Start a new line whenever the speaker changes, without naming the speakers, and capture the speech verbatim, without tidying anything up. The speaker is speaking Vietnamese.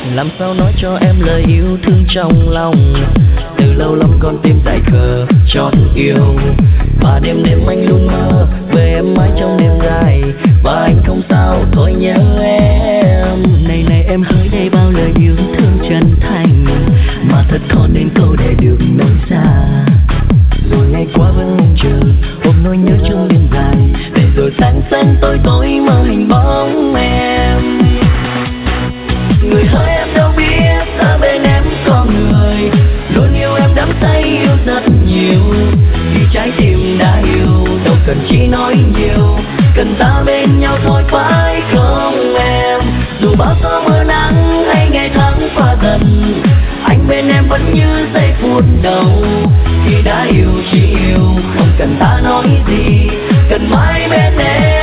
Làm sao nói cho em lời yêu thương trong lòng. Từ lâu lắm con tim dại khờ chót yêu. Và đêm đêm anh luôn mơ về em mãi trong đêm dài. Và anh không sao thôi nhớ em.
Này này em hỡi đây bao lời yêu thương chân thành, mà thật khó nên câu để được nói ra.
Rồi ngày qua vẫn mong chờ ôm nỗi nhớ trong đêm dài. Để rồi sáng sáng tối tối mơ hình bóng em. Người hỡi em đâu biết ở bên em có người luôn yêu em đắm say yêu rất nhiều. Vì trái tim đã yêu đâu cần chỉ nói nhiều, cần ta bên nhau thôi phải không em. Dù bao gió mưa nắng hay ngày tháng qua dần, anh bên em vẫn như giây phút đầu. Khi đã yêu chỉ yêu không cần ta nói gì, cần mãi bên em.